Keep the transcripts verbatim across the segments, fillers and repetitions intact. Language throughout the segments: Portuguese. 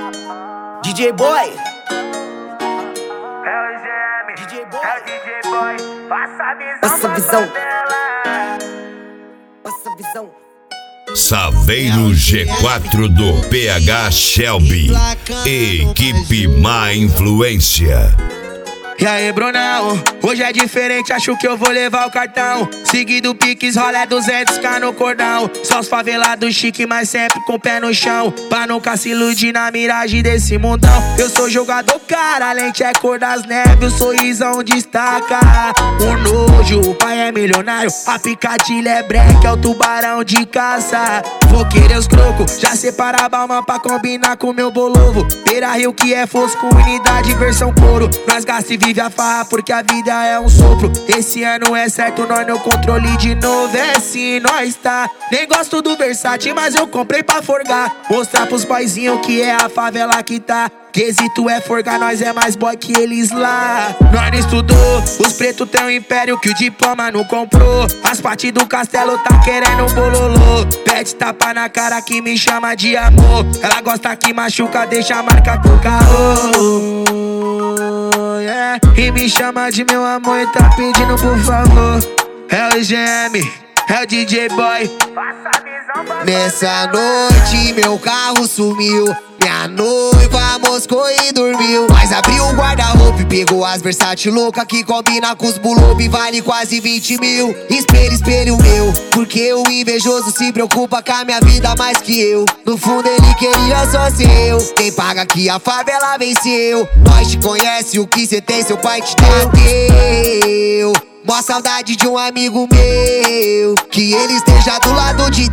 D J Boy. É o G M, D J Boy. é o D J Boy. Passa a visão, Passa a visão. dela. Passa a visão. Saveiro G quatro do P H Shelby, equipe má influência. E aí, Brunão, hoje é diferente, acho que eu vou levar o cartão. Seguido Pix, rola duzentos k no cordão. Só os favelados chique, mas sempre com o pé no chão, pra nunca se iludir na miragem desse mundão. Eu sou jogador, cara, a lente é cor das neves, o sorrisão destaca. O nojo, o pai é milionário, a picadilha é breque, é o tubarão de caça. Vou querer os crocos, já separa a balma pra combinar com meu bolovo. Beira Rio que é fosco, unidade versão couro. Nós gasta e vive a farra porque a vida é um sopro. Esse ano é certo, nós no controle de novo, é sim, nós tá. Nem gosto do Versace, mas eu comprei pra forgar. Mostrar pros paizinhos que é a favela que tá. Quesito é forgar, nós é mais boy que eles lá. Nós não estudou, os pretos têm um império que o diploma não comprou. As partes do castelo tá querendo bololô. Pede tapa na cara que me chama de amor. Ela gosta que machuca, deixa a marca do carro. Yeah. E me chama de meu amor e tá pedindo por favor. É o G M, é o D J Boy. Passa a visão, passa Nessa noite meu carro sumiu, minha noiva moscou e dormiu. Mas abriu o guarda-roupa e pegou as Versace louca que combina com os bulob, vale quase vinte mil. Espelho, espelho meu, porque o invejoso se preocupa com a minha vida mais que eu. No fundo ele queria só ser eu. Quem paga que a favela venceu. Nós te conhece, o que cê tem seu pai te deu. Mó saudade de um amigo meu, que ele esteja do lado de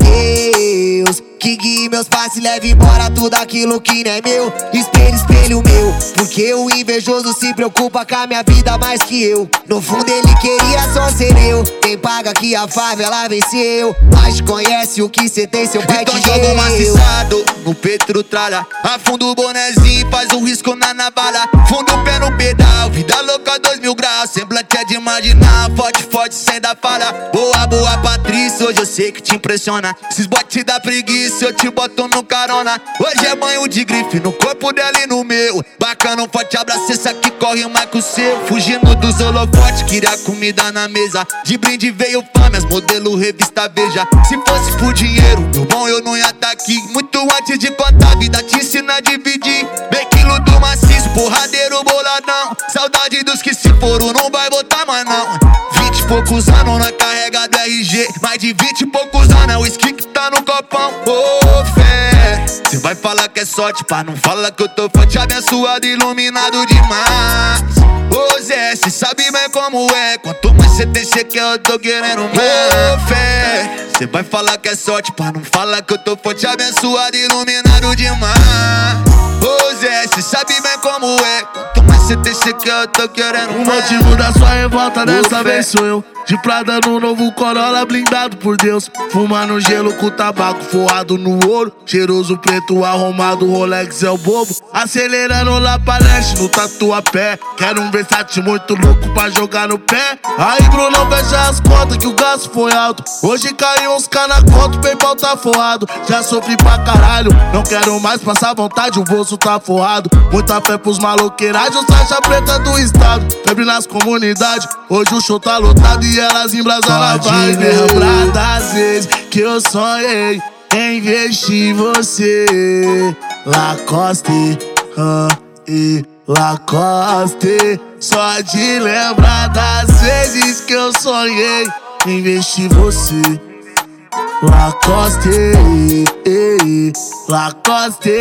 Deus, que guie meus passos e leve embora tudo aquilo que não é meu. Espelho, espelho meu, porque o invejoso se preocupa com a minha vida mais que eu. No fundo ele queria só ser eu. Quem paga que a favela venceu. Nós te conhece, o que cê tem seu pai então te deu. joga um maciçado no peito tralha, afunda o bonezinho, faz um risco na navalha. Funda o pé no pedal, vida louca dois mil graus. Semblante é de imaginar, forte, forte, sem dar falha. Boa, boa Patrícia, hoje eu sei que te impressiona. Esses botes da preguiça, eu te boto no carona. Hoje é banho de grife no corpo dela e no meu. Bacana, um forte abraço, esse aqui corre mais que o seu. Fugindo dos holofotes, queria comida na mesa. De brinde veio fama, as modelo revista Veja. Se fosse por dinheiro, meu bom, eu não ia tá aqui. Muito antes de contar, a vida te ensina a dividir. Bem quilo do maciço, porradeiro boladão. Saudade dos que se foram, não vai voltar mais não. Vinte e poucos anos na carrega do R G. Mais de vinte e poucos anos é o whisky que tá no copão. Ô oh, fé, cê vai falar que é sorte, pá, não fala que eu tô forte, abençoado, iluminado demais. Ô Zé, cê sabe bem como é, quanto mais cê tem, cê quer, eu tô querendo mais. Ô oh, fé, cê vai falar que é sorte, pá, não fala que eu tô forte, abençoado, iluminado demais. Ô Zé, cê sabe bem como é, quanto mais cê tem, cê quer, eu tô querendo O mais. motivo da sua revolta dessa vez sou eu. De Prada no novo Corolla, blindado por Deus. Fumando gelo com tabaco forrado no ouro. Cheiroso preto arrumado, Rolex é o bobo. Acelerando lá pra leste no tatuapé. Quero um Versace muito louco pra jogar no pé. Aí Bruno fecha as contas que o gasto foi alto. Hoje caiu uns K na conta, o PayPal tá forrado. Já sofri pra caralho, não quero mais passar vontade, o bolso tá forrado. Muita fé pros maloqueiragens, faixa preta do estado. Febre nas comunidades, hoje o show tá lotado e elas embrasam na vibe. Lembrar das vezes que eu sonhei em investir em você. Lacoste, ah, e Lacoste. Só de lembrar das vezes que eu sonhei em investir em você. Lacoste, eh, eh, Lacoste.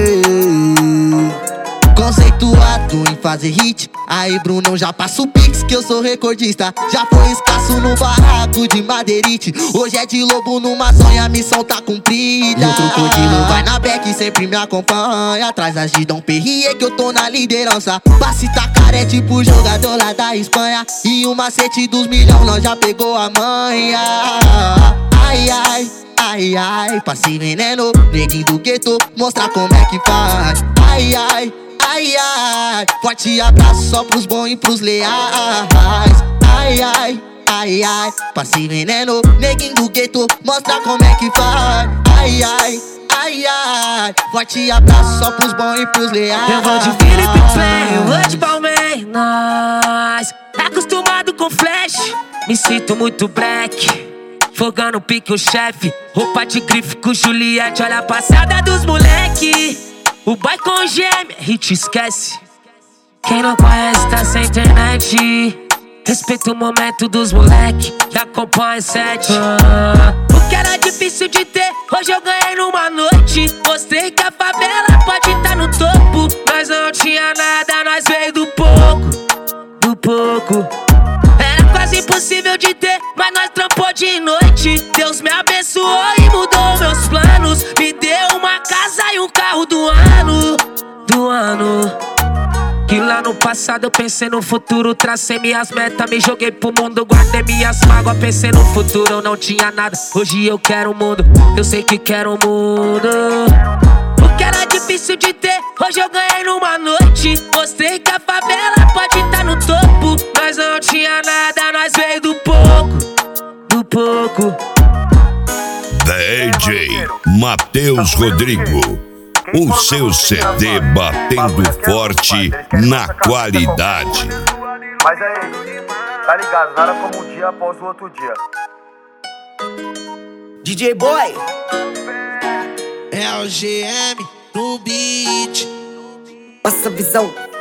Conceituado em fazer hit. Aí Brunão já passa o pix que eu sou recordista. Já foi escasso no barraco de madeirite. Hoje é de lobo numa sonha, a missão tá cumprida. E o crocodilo vai na beck, sempre me acompanha. Atrás das de Dom Perrier que eu tô na liderança. Passe tacaré tipo jogador lá da Espanha. E o macete dos milhão nós já pegou a manha. Ai, ai, ai, ai, passe veneno, neguinho do gueto, mostrar como é que faz. Ai, ai, ai, ai, forte abraço só pros bons e pros leais. Ai, ai, ai, ai, passe veneno, neguinho do gueto, mostra como é que faz. Ai, ai, ai, ai. caralho. Forte abraço só pros bons e pros leais. Eu vou de Felipe Play, eu vou de Palmeiras. Acostumado com flash, me sinto muito black. Fogando pique o chefe, roupa de grife com Juliette. Olha a passada dos moleque. O boy com gêmea, hit esquece. Quem não conhece tá sem internet. Respeita o momento dos moleque, da acompanha sete. ah, O que era difícil de ter, hoje eu ganhei numa noite. Mostrei que a favela pode tá no topo. Nós não tinha nada, nós veio do pouco, do pouco. Era quase impossível de ter, mas nós trampou de noite. Deus me abençoou e mudou meus planos. Me deu uma casa e um carro do ano, do ano. Que lá no passado eu pensei no futuro. Tracei minhas metas, me joguei pro mundo. Guardei minhas mágoas, pensei no futuro. Eu não tinha nada, hoje eu quero o mundo. Eu sei que quero o mundo. O que era difícil de ter, hoje eu ganhei numa noite. Mostrei que a favela pode tá no topo. Nós não tinha nada, nós veio do pouco, do pouco. D J Matheus Rodrigo, o seu C D batendo forte na qualidade. Mas aí, tá ligado? Nada como um dia após o outro dia. D J Boy. É o G M no beat. Passa a visão.